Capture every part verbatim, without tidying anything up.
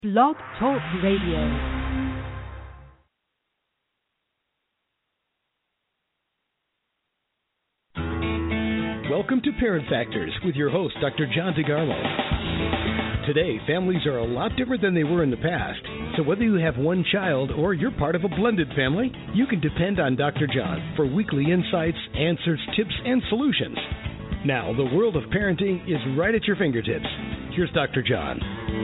Blog Talk Radio. Welcome to Parent Factors with your host, Doctor John DeGarmo. Today, families are a lot different than they were in the past. So whether you have one child or you're part of a blended family, you can depend on Doctor John for weekly insights, answers, tips, and solutions. Now, the world of parenting is right at your fingertips. Here's Doctor John.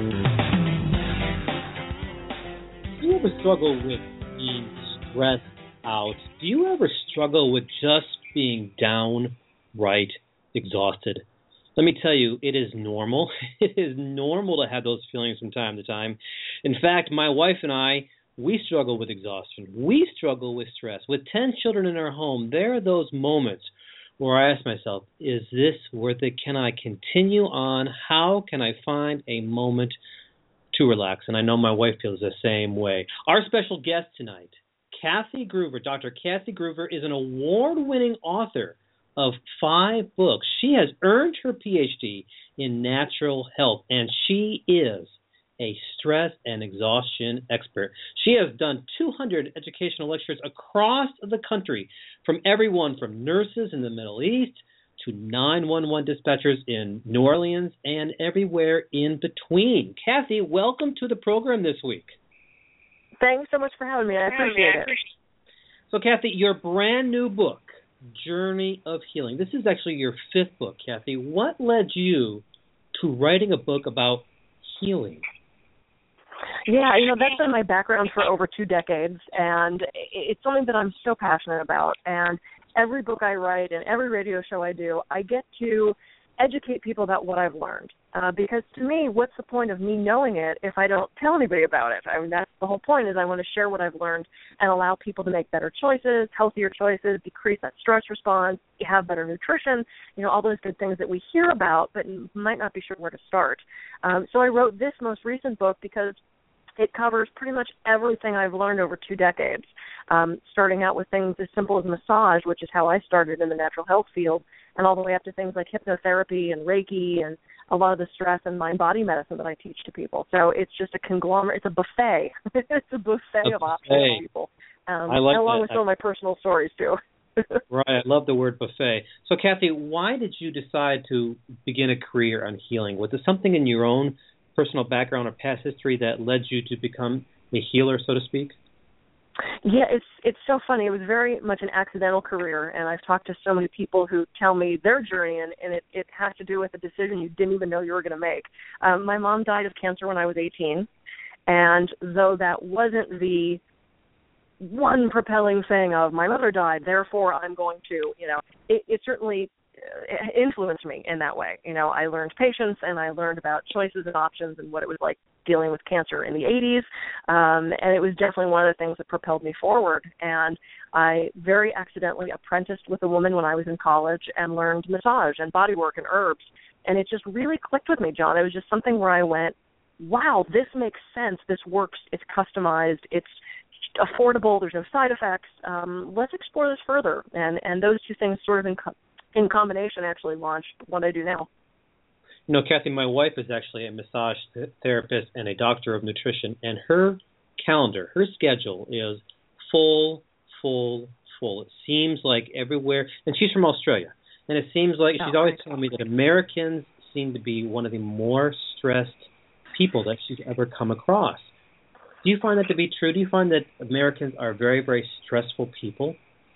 Do you ever struggle with being stressed out? Do you ever struggle with just being downright exhausted? Let me tell you, it is normal. It is normal to have those feelings from time to time. In fact, my wife and I, we struggle with exhaustion. We struggle with stress. With ten children in our home, there are those moments where I ask myself, is this worth it? Can I continue on? How can I find a moment to relax? And I know my wife feels the same way. Our special guest tonight, Kathy Gruver. Doctor Kathy Gruver is an award-winning author of five books. She has earned her P H D in natural health, and she is a stress and exhaustion expert. She has done two hundred educational lectures across the country, from everyone from nurses in the Middle East to nine one one dispatchers in New Orleans and everywhere in between. Kathy, welcome to the program this week. Thanks so much for having me. I appreciate it. So, Kathy, your brand new book, Journey of Healing. This is actually your fifth book, Kathy. What led you to writing a book about healing? Yeah, you know, that's been my background for over two decades, and it's something that I'm so passionate about. And every book I write and every radio show I do, I get to educate people about what I've learned. Uh, because to me, what's the point of me knowing it if I don't tell anybody about it? I mean, that's the whole point, is I want to share what I've learned and allow people to make better choices, healthier choices, decrease that stress response, have better nutrition, you know, all those good things that we hear about but might not be sure where to start. Um, so I wrote this most recent book because it covers pretty much everything I've learned over two decades, um, starting out with things as simple as massage, which is how I started in the natural health field, and all the way up to things like hypnotherapy and Reiki and a lot of the stress and mind-body medicine that I teach to people. So it's just a conglomerate. It's a buffet. It's a buffet a of buffet. options for people, um, I like along that. with some of my personal stories, too. Right. I love the word buffet. So, Kathy, why did you decide to begin a career on healing? Was it something in your own personal background or past history that led you to become a healer, so to speak? Yeah, it's it's so funny. It was very much an accidental career, and I've talked to so many people who tell me their journey, and, and it, it has to do with a decision you didn't even know you were going to make. Um, my mom died of cancer when I was eighteen, and though that wasn't the one propelling thing of my mother died, therefore I'm going to, you know, it, it certainly influenced me in that way. You know, I learned patience, and I learned about choices and options and what it was like dealing with cancer in the eighties, um, and it was definitely one of the things that propelled me forward. And I very accidentally apprenticed with a woman when I was in college and learned massage and bodywork and herbs, and it just really clicked with me, John. It was just something where I went, wow, this makes sense, this works, it's customized, it's affordable, there's no side effects, um, let's explore this further. And, and those two things sort of in co- in combination actually launched what I do now. You know, Kathy, my wife is actually a massage th- therapist and a doctor of nutrition, and her calendar, her schedule is full, full, full. It seems like everywhere, and she's from Australia, and it seems like she's oh, always telling me that Americans seem to be one of the more stressed people that she's ever come across. Do you find that to be true? Do you find that Americans are very, very stressful people?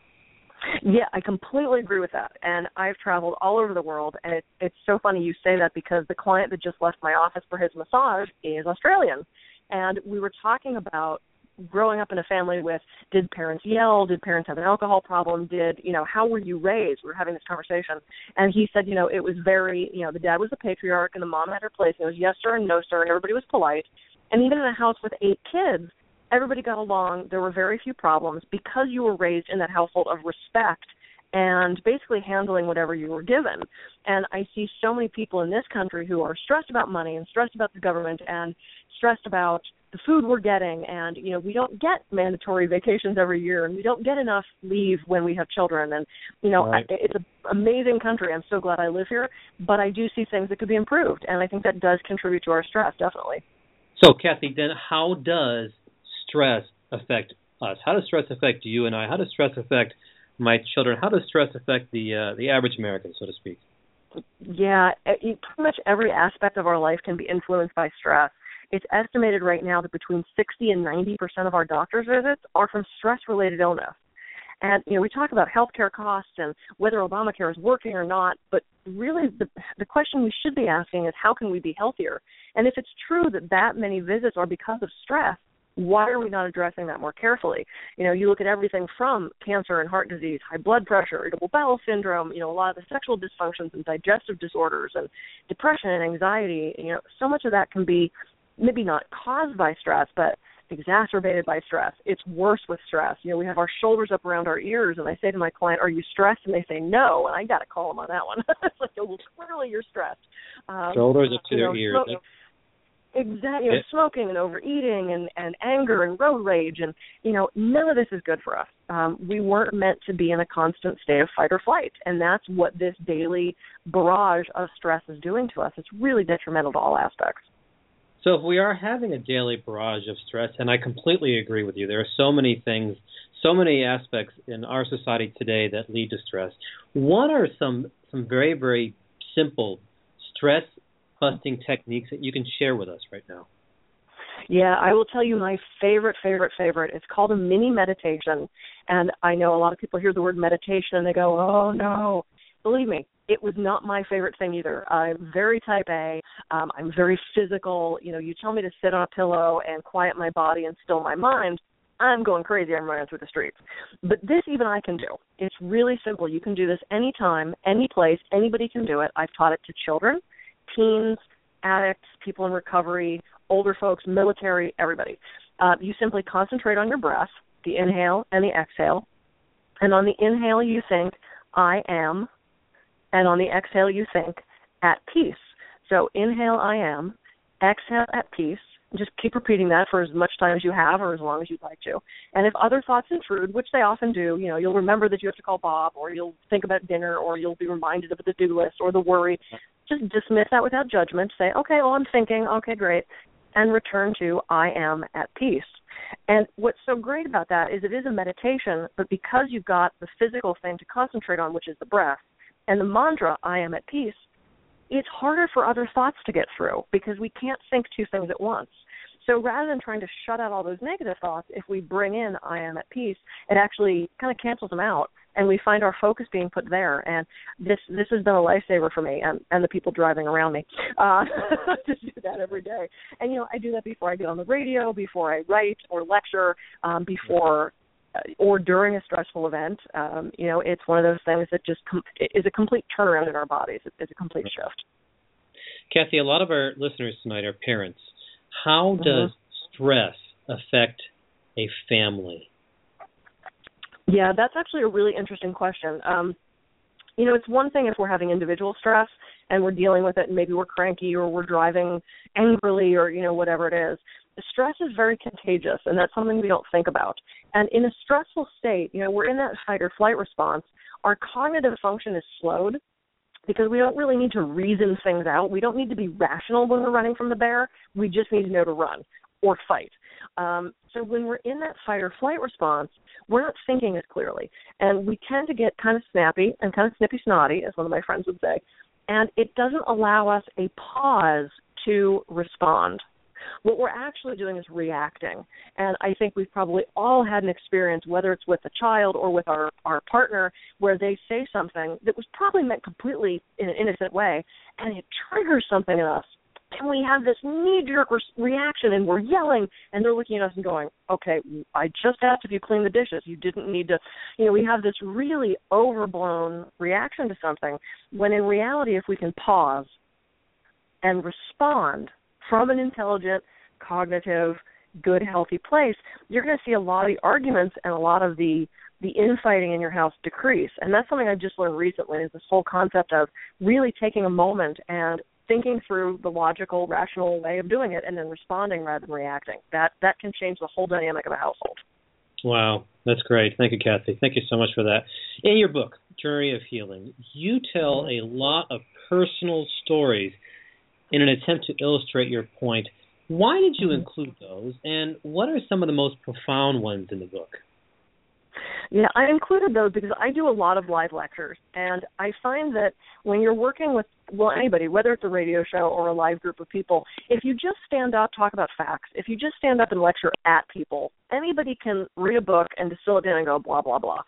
Yeah, I completely agree with that. And I've traveled all over the world, and it, it's so funny you say that because the client that just left my office for his massage is Australian. And we were talking about growing up in a family with, did parents yell? Did parents have an alcohol problem? Did, you know, how were you raised? We were having this conversation. And he said, you know, it was very, you know, the dad was the patriarch and the mom had her place. And it was yes, sir, and no, sir, and everybody was polite. And even in a house with eight kids, everybody got along. There were very few problems because you were raised in that household of respect and basically handling whatever you were given. And I see so many people in this country who are stressed about money and stressed about the government and stressed about the food we're getting. And, you know, we don't get mandatory vacations every year, and we don't get enough leave when we have children. And, you know, right. I, it's an amazing country. I'm so glad I live here. But I do see things that could be improved. And I think that does contribute to our stress, definitely. So, Kathy, then how does stress affect us? How does stress affect you and I? How does stress affect my children? How does stress affect the uh, the average American, so to speak? Yeah, pretty much every aspect of our life can be influenced by stress. It's estimated right now that between sixty and ninety percent of our doctor's visits are from stress-related illness. And, you know, we talk about healthcare costs and whether Obamacare is working or not, but really the, the question we should be asking is how can we be healthier? And if it's true that that many visits are because of stress, why are we not addressing that more carefully? You know, you look at everything from cancer and heart disease, high blood pressure, irritable bowel syndrome, you know, a lot of the sexual dysfunctions and digestive disorders and depression and anxiety. You know, so much of that can be maybe not caused by stress, but exacerbated by stress. It's worse with stress. You know, we have our shoulders up around our ears, and I say to my client, are you stressed? And they say no, and I got to call them on that one. It's like, oh, well, clearly you're stressed. Um, shoulders up to you their know, ears. Smoking, exactly. You know, smoking and overeating and, and anger and road rage, and, you know, none of this is good for us. Um, we weren't meant to be in a constant state of fight or flight, and that's what this daily barrage of stress is doing to us. It's really detrimental to all aspects. So if we are having a daily barrage of stress, and I completely agree with you, there are so many things, so many aspects in our society today that lead to stress. What are some, some very, very simple stress-busting techniques that you can share with us right now? Yeah, I will tell you my favorite, favorite, favorite. It's called a mini meditation, and I know a lot of people hear the word meditation and they go, oh, no. Believe me, it was not my favorite thing either. I'm very type A. Um, I'm very physical. You know, you tell me to sit on a pillow and quiet my body and still my mind, I'm going crazy. I'm running through the streets. But this even I can do. It's really simple. You can do this anytime, any place. Anybody can do it. I've taught it to children, teens, addicts, people in recovery, older folks, military, everybody. Uh, you simply concentrate on your breath, the inhale and the exhale. And on the inhale, you think, I am. And on the exhale, you think, at peace. So inhale, I am. Exhale, at peace. Just keep repeating that for as much time as you have or as long as you'd like to. And if other thoughts intrude, which they often do, you know, you'll remember that you have to call Bob, or you'll think about dinner, or you'll be reminded of the to-do list or the worry. Just dismiss that without judgment. Say, okay, well, I'm thinking. Okay, great. And return to I am at peace. And what's so great about that is it is a meditation, but because you've got the physical thing to concentrate on, which is the breath, and the mantra, I am at peace, it's harder for other thoughts to get through because we can't think two things at once. So rather than trying to shut out all those negative thoughts, if we bring in I am at peace, it actually kind of cancels them out, and we find our focus being put there. And this this has been a lifesaver for me and, and the people driving around me uh, to do that every day. And, you know, I do that before I get on the radio, before I write or lecture, um, before or during a stressful event. Um, you know, it's one of those things that just com- is a complete turnaround in our bodies. It's a complete shift. Kathy, a lot of our listeners tonight are parents. How does mm-hmm. stress affect a family? Yeah, that's actually a really interesting question. Um, you know, it's one thing if we're having individual stress and we're dealing with it and maybe we're cranky or we're driving angrily or, you know, whatever it is. The stress is very contagious, and that's something we don't think about. And in a stressful state, you know, we're in that fight or flight response. Our cognitive function is slowed because we don't really need to reason things out. We don't need to be rational when we're running from the bear. We just need to know to run or fight. Um, so when we're in that fight or flight response, we're not thinking as clearly. And we tend to get kind of snappy and kind of snippy-snotty, as one of my friends would say. And it doesn't allow us a pause to respond. What we're actually doing is reacting. And I think we've probably all had an experience, whether it's with a child or with our, our partner, where they say something that was probably meant completely in an innocent way, and it triggers something in us. And we have this knee-jerk re- reaction, and we're yelling, and they're looking at us and going, okay, I just asked if you cleaned the dishes. You didn't need to. You know, we have this really overblown reaction to something, when in reality, if we can pause and respond from an intelligent, cognitive, good, healthy place, you're going to see a lot of the arguments and a lot of the the infighting in your house decrease. And that's something I've just learned recently, is this whole concept of really taking a moment and thinking through the logical, rational way of doing it and then responding rather than reacting. That that can change the whole dynamic of a household. Wow, that's great. Thank you, Kathy. Thank you so much for that. In your book, Journey of Healing, you tell a lot of personal stories in an attempt to illustrate your point Why did you include those, and what are some of the most profound ones in the book? Yeah, I included those because I do a lot of live lectures, and I find that when you're working with, well, anybody, whether it's a radio show or a live group of people, if you just stand up, talk about facts, if you just stand up and lecture at people, anybody can read a book and distill it down and go blah, blah, blah.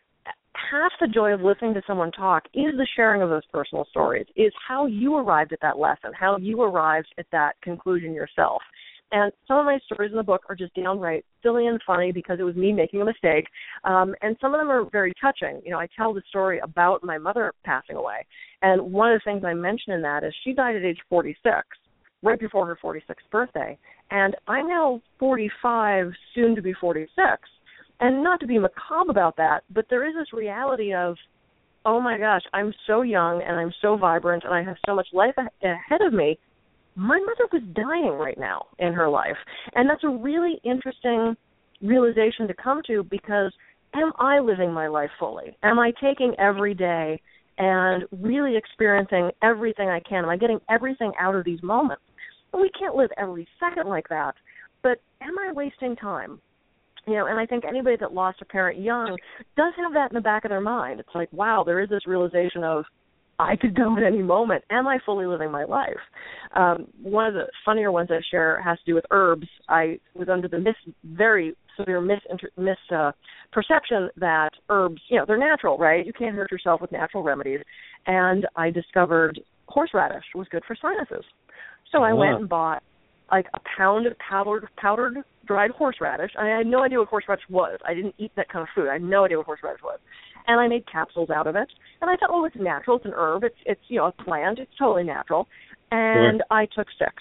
Half the joy of listening to someone talk is the sharing of those personal stories, is how you arrived at that lesson, how you arrived at that conclusion yourself. And some of my stories in the book are just downright silly and funny because it was me making a mistake. Um, and some of them are very touching. You know, I tell the story about my mother passing away. And one of the things I mention in that is she died at age forty-six, right before her forty-sixth birthday. And I'm now forty-five, soon to be forty-six. And not to be macabre about that, but there is this reality of, oh my gosh, I'm so young and I'm so vibrant and I have so much life ahead of me. My mother was dying right now in her life. And that's a really interesting realization to come to because am I living my life fully? Am I taking every day and really experiencing everything I can? Am I getting everything out of these moments? Well, we can't live every second like that, but am I wasting time? You know, and I think anybody that lost a parent young does have that in the back of their mind. It's like, wow, there is this realization of, I could go at any moment. Am I fully living my life? Um, one of the funnier ones I share has to do with herbs. I was under the mis, very severe misperception mis, uh, perception that herbs, you know, they're natural, right? You can't hurt yourself with natural remedies. And I discovered horseradish was good for sinuses. So I wow. went and bought like a pound of powdered, powdered dried horseradish. I had no idea what horseradish was. I didn't eat that kind of food. I had no idea what horseradish was. And I made capsules out of it. And I thought, oh, it's natural. It's an herb. It's, it's you know, a plant. It's totally natural. And sure. I took six.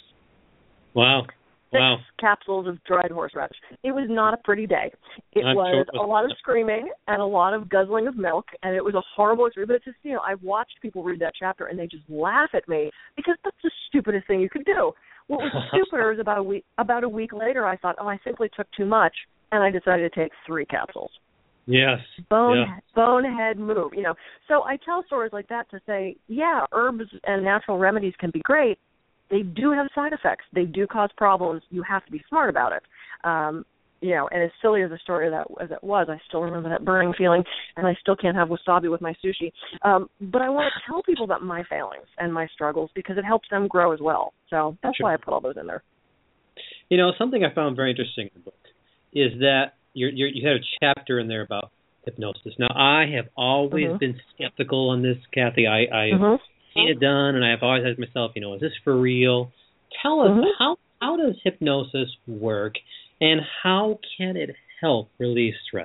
Wow. Six wow. capsules of dried horseradish. It was not a pretty day. It I'm was sure. a lot of screaming and a lot of guzzling of milk, and it was a horrible experience. But it's just, you know, I've watched people read that chapter, and they just laugh at me because that's the stupidest thing you could do. What was stupider is about a week about a week later, I thought, oh, I simply took too much, and I decided to take three capsules. Yes. Bone, yeah. Bonehead move, you know. So I tell stories like that to say, yeah, herbs and natural remedies can be great. They do have side effects. They do cause problems. You have to be smart about it. Um, you know, and as silly as a story that as it was, I still remember that burning feeling, and I still can't have wasabi with my sushi. Um, but I want to tell people about my failings and my struggles because it helps them grow as well. So that's sure. why I put all those in there. You know, something I found very interesting in the book is that you're, you're, you had a chapter in there about hypnosis. Now, I have always mm-hmm. been skeptical on this, Kathy. I, I've mm-hmm. seen it done, and I've always asked myself, you know, is this for real? Tell us, mm-hmm. how how does hypnosis work, and how can it help release stress?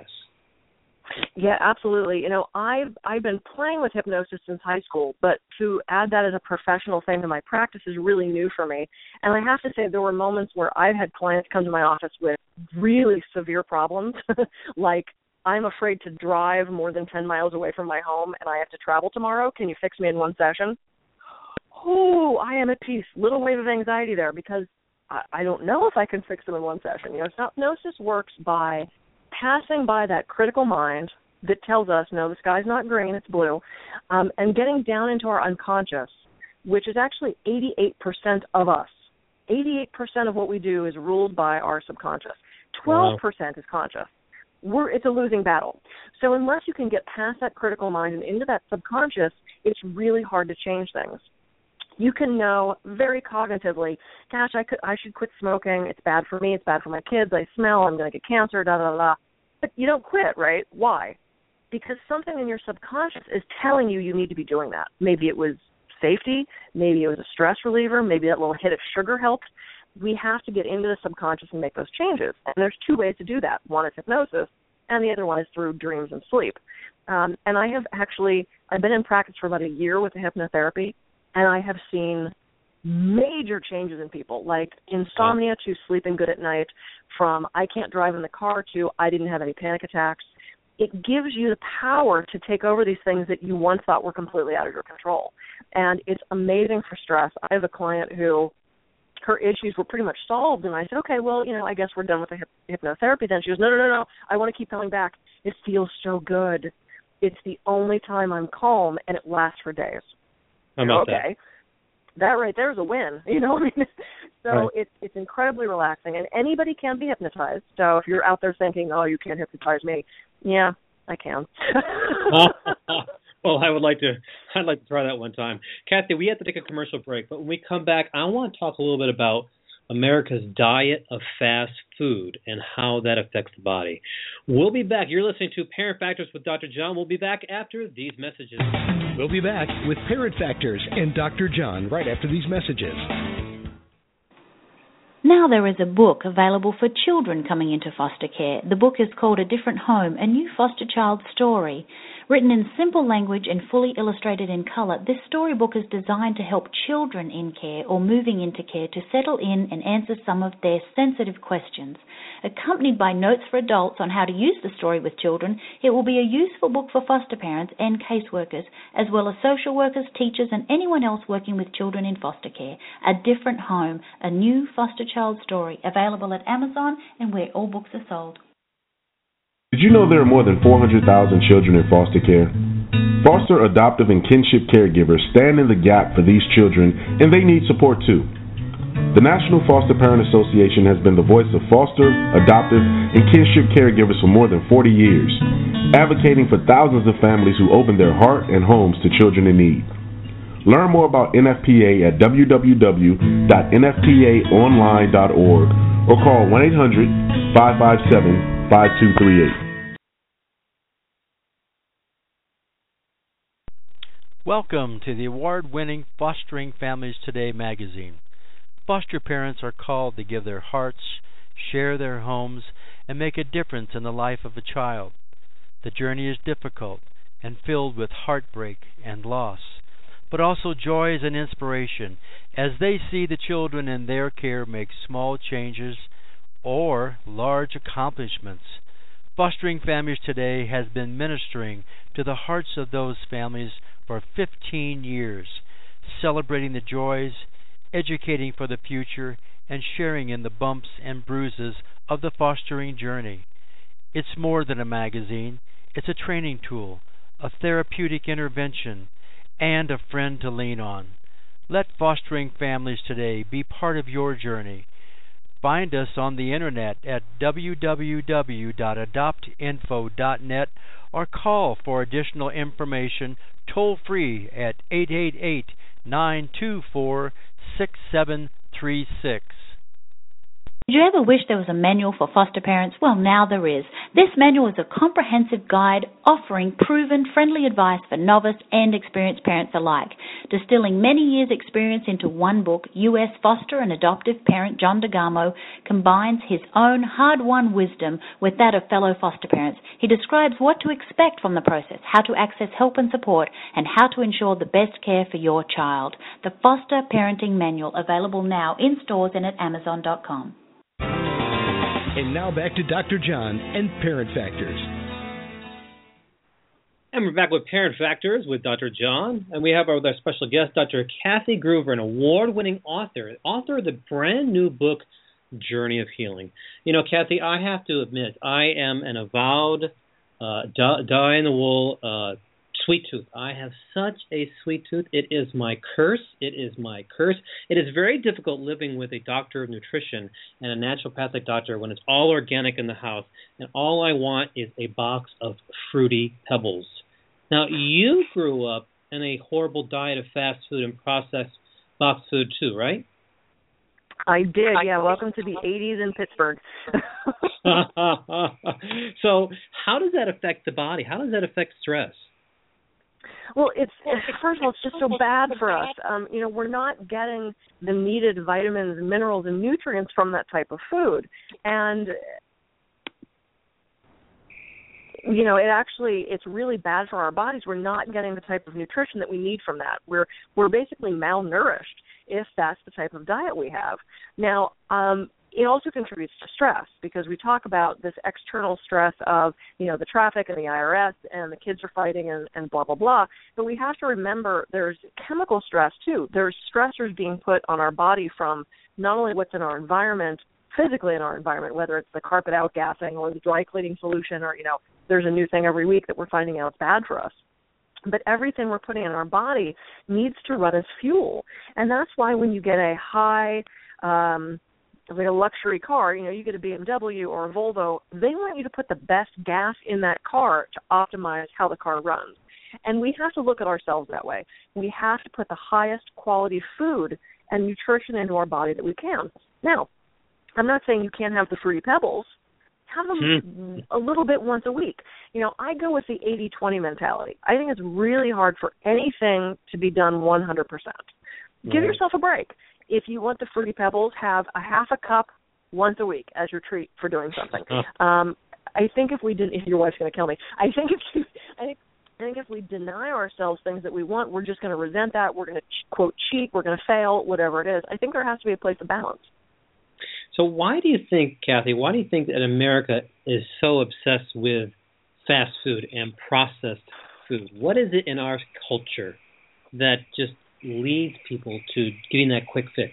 Yeah, absolutely. You know, I've I've been playing with hypnosis since high school, but to add that as a professional thing to my practice is really new for me. And I have to say there were moments where I've had clients come to my office with really severe problems, like I'm afraid to drive more than ten miles away from my home and I have to travel tomorrow. Can you fix me in one session? Oh, I am at peace. Little wave of anxiety there because I, I don't know if I can fix them in one session. You know, hypnosis works by passing by that critical mind that tells us, no, the sky's not green, it's blue, um, and getting down into our unconscious, which is actually eighty-eight percent of us. eighty-eight percent of what we do is ruled by our subconscious. twelve percent wow. is conscious. We're, it's a losing battle. So unless you can get past that critical mind and into that subconscious, it's really hard to change things. You can know very cognitively, gosh, I could, I should quit smoking. It's bad for me. It's bad for my kids. I smell. I'm going to get cancer, da, da, da. But you don't quit, right? Why? Because something in your subconscious is telling you you need to be doing that. Maybe it was safety. Maybe it was a stress reliever. Maybe that little hit of sugar helped. We have to get into the subconscious and make those changes. And there's two ways to do that. One is hypnosis, and the other one is through dreams and sleep. Um, and I have actually, I've been in practice for about a year with the hypnotherapy, and I have seen major changes in people, like insomnia to sleeping good at night, from I can't drive in the car to I didn't have any panic attacks. It gives you the power to take over these things that you once thought were completely out of your control. And it's amazing for stress. I have a client who, her issues were pretty much solved, and I said, okay, well, you know, I guess we're done with the hip- hypnotherapy then. She goes, no, no, no, no, I want to keep coming back. It feels so good. It's the only time I'm calm, and it lasts for days. How about okay. that right there is a win. You know what I mean? So right. it's it's incredibly relaxing, and anybody can be hypnotized. So if you're out there thinking, oh, you can't hypnotize me, yeah, I can. Well, I would like to. I'd like to try that one time. Kathy, we have to take a commercial break, but when we come back, I want to talk a little bit about America's diet of fast food and how that affects the body. We'll be back. You're listening to Parent Factors with Doctor John. We'll be back after these messages. We'll be back with Parent Factors and Doctor John right after these messages. Now there is a book available for children coming into foster care. The book is called A Different Home, A New Foster Child Story. Written in simple language and fully illustrated in color, this storybook is designed to help children in care or moving into care to settle in and answer some of their sensitive questions. Accompanied by notes for adults on how to use the story with children, it will be a useful book for foster parents and caseworkers, as well as social workers, teachers, and anyone else working with children in foster care. A Different Home, A New Foster Child Story, available at Amazon and where all books are sold. Did you know there are more than four hundred thousand children in foster care? Foster, adoptive, and kinship caregivers stand in the gap for these children, and they need support too. The National Foster Parent Association has been the voice of foster, adoptive, and kinship caregivers for more than forty years, advocating for thousands of families who open their heart and homes to children in need. Learn more about N F P A at w w w dot n f p a online dot org or call one eight hundred, five five seven, five two three eight. Welcome to the award-winning Fostering Families Today magazine. Foster parents are called to give their hearts, share their homes, and make a difference in the life of a child. The journey is difficult and filled with heartbreak and loss, but also joys and inspiration as they see the children in their care make small changes or large accomplishments. Fostering Families Today has been ministering to the hearts of those families for fifteen years, celebrating the joys, educating for the future, and sharing in the bumps and bruises of the fostering journey. It's more than a magazine. It's a training tool, a therapeutic intervention, and a friend to lean on. Let Fostering Families Today be part of your journey. Find us on the internet at w w w dot adopt info dot net or call for additional information toll free at eight eight eight, nine two four, six seven three six. Did you ever wish there was a manual for foster parents? Well, now there is. This manual is a comprehensive guide offering proven, friendly advice for novice and experienced parents alike. Distilling many years' experience into one book, U S foster and adoptive parent John DeGarmo combines his own hard-won wisdom with that of fellow foster parents. He describes what to expect from the process, how to access help and support, and how to ensure the best care for your child. The Foster Parenting Manual, available now in stores and at amazon dot com. And now back to Doctor John and Parent Factors. And we're back with Parent Factors with Doctor John. And we have our, our special guest, Doctor Kathy Gruver, an award-winning author, author of the brand new book, Journey of Healing. You know, Kathy, I have to admit, I am an avowed, uh, die-in-the-wool uh, sweet tooth. I have such a sweet tooth. It is my curse. It is my curse. It is very difficult living with a doctor of nutrition and a naturopathic doctor when it's all organic in the house, and all I want is a box of Fruity Pebbles. Now, you grew up in a horrible diet of fast food and processed box food too, right? I did, yeah. Welcome to the eighties in Pittsburgh. So how does that affect the body? How does that affect stress? Well, it's first of all, it's just so bad for us. Um, you know, we're not getting the needed vitamins, minerals, and nutrients from that type of food, and you know, it actually it's really bad for our bodies. We're not getting the type of nutrition that we need from that. We're we're basically malnourished if that's the type of diet we have. Now, um, it also contributes to stress because we talk about this external stress of, you know, the traffic and the I R S and the kids are fighting and, and blah, blah, blah. But we have to remember there's chemical stress too. There's stressors being put on our body from not only what's in our environment, physically in our environment, whether it's the carpet outgassing or the dry cleaning solution or, you know, there's a new thing every week that we're finding out it's bad for us. But everything we're putting in our body needs to run as fuel. And that's why when you get a high, um, like a luxury car, you know, you get a B M W or a Volvo, they want you to put the best gas in that car to optimize how the car runs. And we have to look at ourselves that way. We have to put the highest quality food and nutrition into our body that we can. Now, I'm not saying you can't have the Fruity Pebbles. Have them mm. a little bit once a week. You know, I go with the eighty twenty mentality. I think it's really hard for anything to be done one hundred percent. Right. Give yourself a break. If you want the Fruity Pebbles, have a half a cup once a week as your treat for doing something. Oh. Um, I think if we didn't, if your wife's going to kill me, I think if you, I think, I think if we deny ourselves things that we want, we're just going to resent that. We're going to quote cheat. We're going to fail. Whatever it is. I think there has to be a place of balance. So why do you think, Kathy, why do you think that America is so obsessed with fast food and processed food? What is it in our culture that just leads people to getting that quick fix?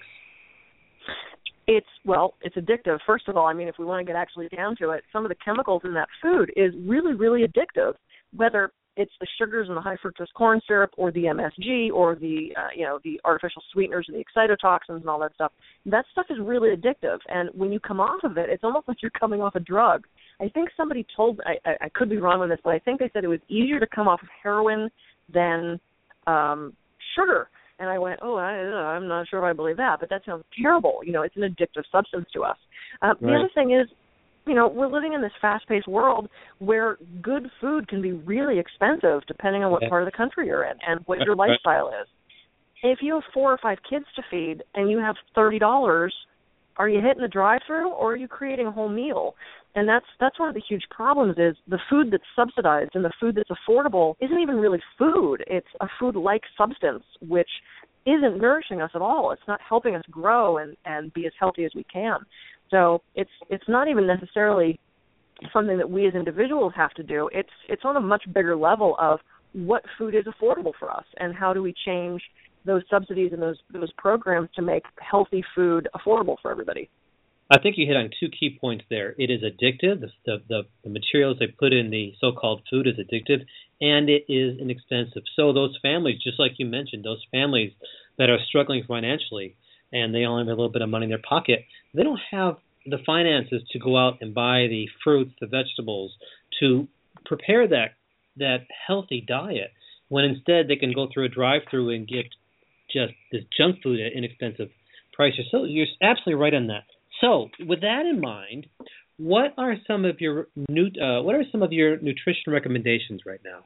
It's, well, it's addictive. First of all, I mean, if we want to get actually down to it, some of the chemicals in that food is really, really addictive, whether it's the sugars and the high fructose corn syrup or the M S G or the, uh, you know, the artificial sweeteners and the excitotoxins and all that stuff. That stuff is really addictive. And when you come off of it, it's almost like you're coming off a drug. I think somebody told, I, I, I could be wrong on this, but I think they said it was easier to come off of heroin than um, sugar. And I went, oh, I, I'm not sure if I believe that, but that sounds terrible. You know, it's an addictive substance to us. Uh, right. The other thing is, you know, we're living in this fast-paced world where good food can be really expensive depending on what part of the country you're in and what your lifestyle is. If you have four or five kids to feed and you have thirty dollars, are you hitting the drive-thru or are you creating a whole meal? And that's that's one of the huge problems is the food that's subsidized and the food that's affordable isn't even really food. It's a food-like substance, which isn't nourishing us at all. It's not helping us grow and, and be as healthy as we can. So it's it's not even necessarily something that we as individuals have to do. It's it's on a much bigger level of what food is affordable for us and how do we change those subsidies and those those programs to make healthy food affordable for everybody. I think you hit on two key points there. It is addictive. The, the, the, the materials they put in the so-called food is addictive, and it is inexpensive. So those families, just like you mentioned, those families that are struggling financially and they only have a little bit of money in their pocket, they don't have the finances to go out and buy the fruits, the vegetables, to prepare that that healthy diet, when instead they can go through a drive-through and get just this junk food at inexpensive prices. So you're absolutely right on that. So with that in mind, what are some of your new, uh, what are some of your nutrition recommendations right now?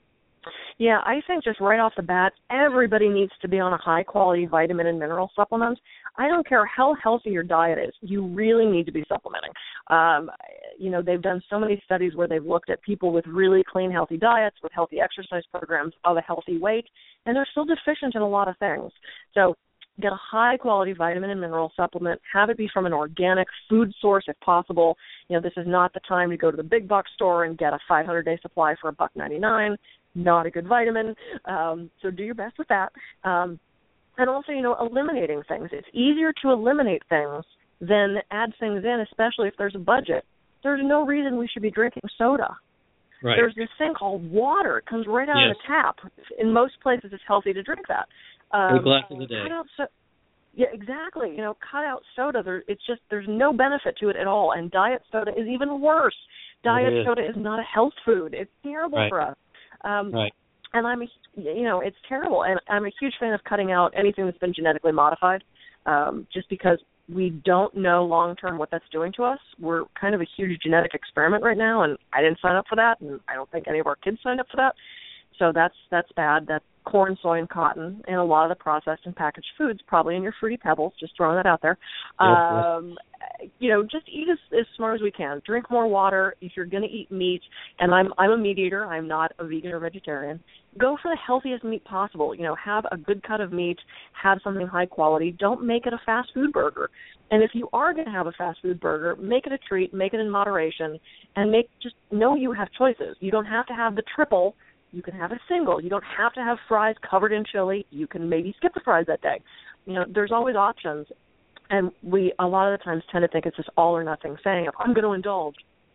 Yeah, I think just right off the bat, everybody needs to be on a high-quality vitamin and mineral supplement. I don't care how healthy your diet is. You really need to be supplementing. Um, you know, they've done so many studies where they've looked at people with really clean, healthy diets, with healthy exercise programs of a healthy weight, and they're still deficient in a lot of things. So get a high-quality vitamin and mineral supplement. Have it be from an organic food source if possible. You know, this is not the time to go to the big box store and get a five hundred day supply for a buck ninety-nine. Not a good vitamin. Um, so do your best with that. Um, and also, you know, eliminating things. It's easier to eliminate things than add things in, especially if there's a budget. There's no reason we should be drinking soda. Right. There's this thing called water. It comes right out yes. of the tap. In most places, it's healthy to drink that. Um, Um, glasses a day. cut out so- yeah, exactly. You know, cut out soda. There, it's just there's no benefit to it at all. And diet soda is even worse. Diet is. soda is not a health food. It's terrible right. for us. Um, right. And I'm, a, you know, it's terrible. And I'm a huge fan of cutting out anything that's been genetically modified, um, just because we don't know long term what that's doing to us. We're kind of a huge genetic experiment right now, and I didn't sign up for that, and I don't think any of our kids signed up for that. So that's that's bad. That's corn, soy, and cotton, and a lot of the processed and packaged foods, probably in your Fruity Pebbles, just throwing that out there. Yes, um, yes. You know, just eat as, as smart as we can. Drink more water. If you're going to eat meat, and I'm I'm a meat eater, I'm not a vegan or vegetarian, go for the healthiest meat possible. You know, have a good cut of meat, have something high quality. Don't make it a fast food burger. And if you are going to have a fast food burger, make it a treat, make it in moderation, and make just know you have choices. You don't have to have the triple. You can have a single. You don't have to have fries covered in chili. You can maybe skip the fries that day. You know, there's always options. And we, a lot of the times, tend to think it's this all or nothing thing. If I'm going to indulge,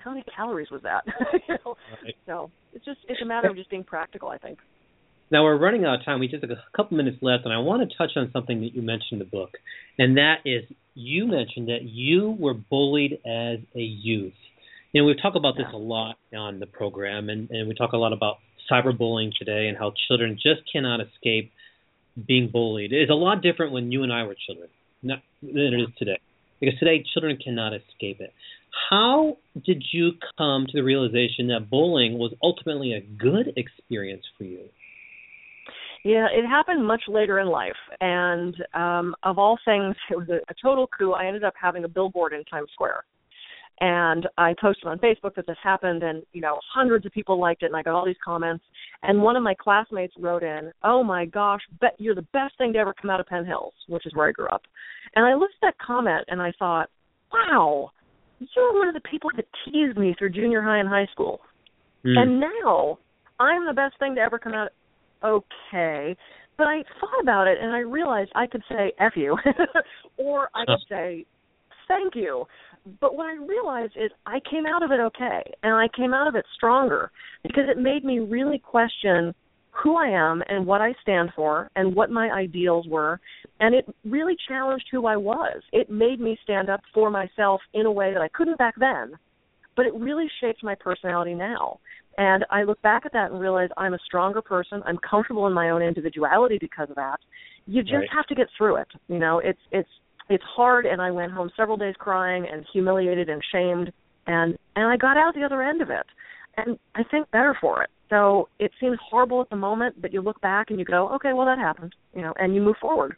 how many calories was that? you know? Right. So it's just it's a matter of just being practical, I think. Now we're running out of time. We just have a couple minutes left, and I want to touch on something that you mentioned in the book, and that is you mentioned that you were bullied as a youth. You know, we talk about this a lot on the program, and, and we talk a lot about cyberbullying today and how children just cannot escape being bullied. It's a lot different when you and I were children not, than it is today, because today children cannot escape it. How did you come to the realization that bullying was ultimately a good experience for you? Yeah, it happened much later in life, and um, of all things, it was a, a total coup. I ended up having a billboard in Times Square, and I posted on Facebook that this happened, and, you know, hundreds of people liked it, and I got all these comments, and one of my classmates wrote in, "Oh, my gosh, bet you're the best thing to ever come out of Penn Hills," which is where I grew up. And I looked at that comment, and I thought, wow, you're one of the people that teased me through junior high and high school, mm. and now I'm the best thing to ever come out of. Okay, but I thought about it, and I realized I could say F you, or I could say thank you. But what I realized is I came out of it okay, and I came out of it stronger, because it made me really question who I am and what I stand for and what my ideals were, and it really challenged who I was. It made me stand up for myself in a way that I couldn't back then, but it really shapes my personality now. And I look back at that and realize I'm a stronger person. I'm comfortable in my own individuality because of that. You just right. have to get through it. You know, it's it's it's hard, and I went home several days crying and humiliated and shamed, and, and I got out the other end of it. And I think better for it. So it seems horrible at the moment, but you look back and you go, okay, well, that happened, you know, and you move forward.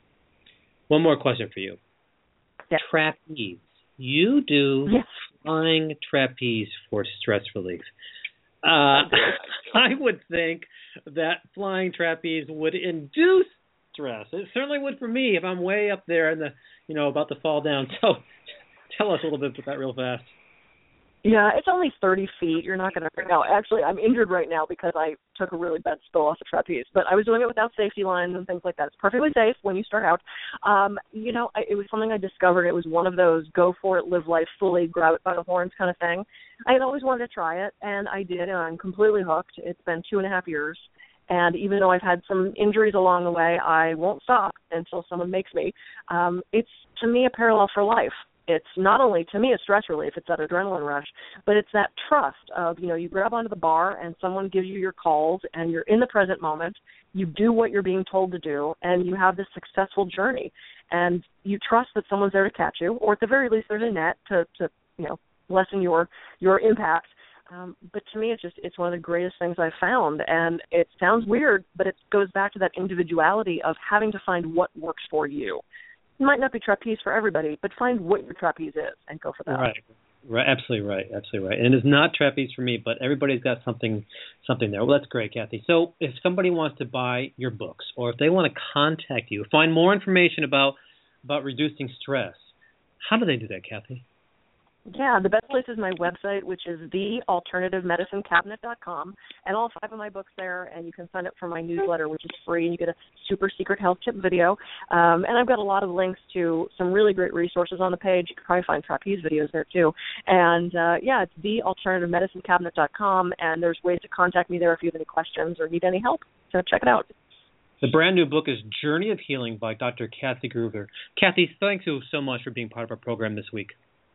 One more question for you. Yes. Trapeze. You do yes. flying trapeze for stress relief. Uh, I would think that flying trapeze would induce stress. It certainly would for me if I'm way up there and the, you know, about to fall down. So tell us a little bit about that real fast. Yeah, it's only thirty feet. You're not going to – no, actually, I'm injured right now because I took a really bad spill off the trapeze. But I was doing it without safety lines and things like that. It's perfectly safe when you start out. Um, you know, I, it was something I discovered. It was one of those go for it, live life fully, grab it by the horns kind of thing. I had always wanted to try it, and I did, and I'm completely hooked. It's been two and a half years. And even though I've had some injuries along the way, I won't stop until someone makes me. Um, it's, to me, a parallel for life. It's not only, to me, a stress relief, it's that adrenaline rush, but it's that trust of, you know, you grab onto the bar and someone gives you your calls and you're in the present moment, you do what you're being told to do, and you have this successful journey. And you trust that someone's there to catch you, or at the very least there's a net to, to you know, lessen your, your impact. Um, but to me, it's just, it's one of the greatest things I've found. And it sounds weird, but it goes back to that individuality of having to find what works for you. It might not be trapeze for everybody, but find what your trapeze is and go for that. Right, right, absolutely right, absolutely right. And it's not trapeze for me, but everybody's got something, something there. Well, that's great, Kathy. So, if somebody wants to buy your books, or if they want to contact you, find more information about about reducing stress, how do they do that, Kathy? Yeah, the best place is my website, which is the alternative medicine cabinet dot com, and all five of my books there, and you can sign up for my newsletter, which is free, and you get a super secret health tip video. Um, and I've got a lot of links to some really great resources on the page. You can probably find trapeze videos there, too. And, uh, yeah, it's the alternative medicine cabinet dot com, and there's ways to contact me there if you have any questions or need any help. So check it out. The brand new book is Journey of Healing by Doctor Kathy Gruver. Kathy, thank you so much for being part of our program this week.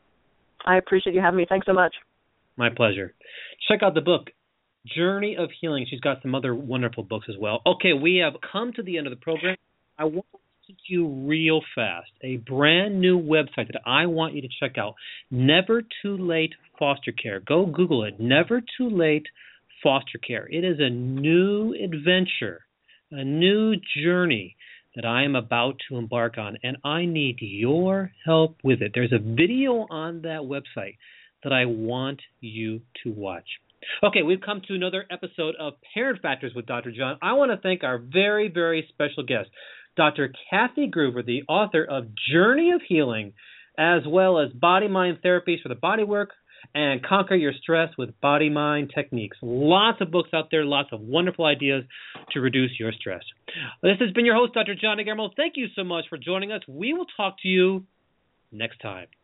I appreciate you having me. Thanks so much. My pleasure. Check out the book, Journey of Healing. She's got some other wonderful books as well. Okay, we have come to the end of the program. I want to teach you real fast a brand new website that I want you to check out, Never Too Late Foster Care. Go Google it, Never Too Late Foster Care. It is a new adventure, a new journey that I am about to embark on, and I need your help with it. There's a video on that website that I want you to watch. Okay, we've come to another episode of Parent Factors with Doctor John. I want to thank our very, very special guest, Doctor Kathy Gruver, the author of Journey of Healing, as well as Body-Mind Therapies for the Bodywork, and Conquer Your Stress with Body-Mind Techniques. Lots of books out there, lots of wonderful ideas to reduce your stress. This has been your host, Doctor John DeGarmo. Thank you so much for joining us. We will talk to you next time.